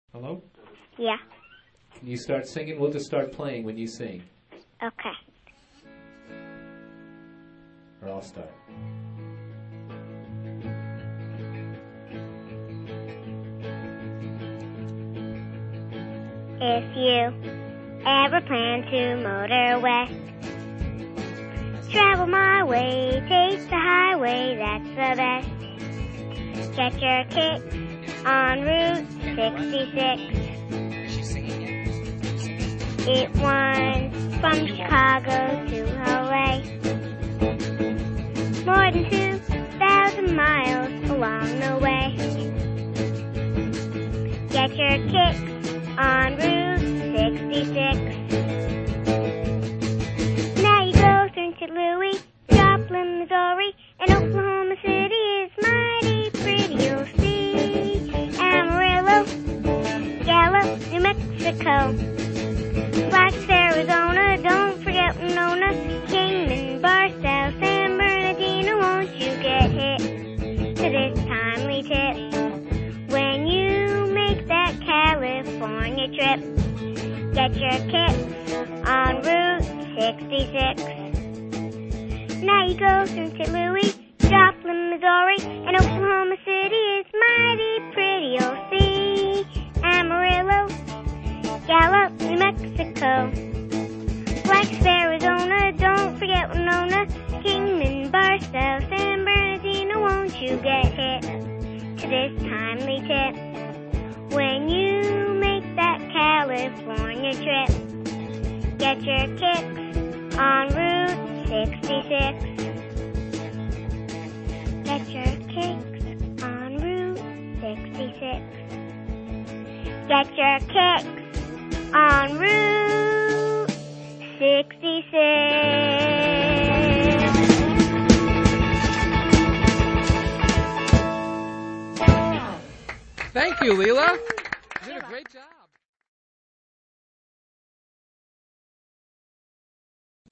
Hello? Yeah. Can you start singing? We'll just start playing when you sing. Okay. Or I'll start. If you ever plan to motor west, travel my way, take the highway, that's the best. Get your kicks on Route 66. It winds from Chicago to Hawaii. More than 2,000 miles along the way. Get your kicks on Route 66. Now you go through St. Louis, Joplin, Missouri, and Oklahoma City is mighty pretty. You'll see Amarillo, Gallup, New Mexico, Black's, Arizona, don't forget Winona, Kingman, Barstow, San Bernardino. Won't you get hit to this timely tip when you make that California trip? Get your kicks on Route 66. Now you go through St. Louis, Joplin, Missouri, and Oklahoma City is mighty pretty. You'll see Amarillo, Gallup, New Mexico, Black's, Arizona, don't forget Winona, Kingman, Barstow, San Bernardino. Won't you get hit to this timely tip when you make that California trip? Get your kicks on Route 66. Get your kicks on Route 66. Get your kicks on Route 66. Thank you, Leela. You did a great job.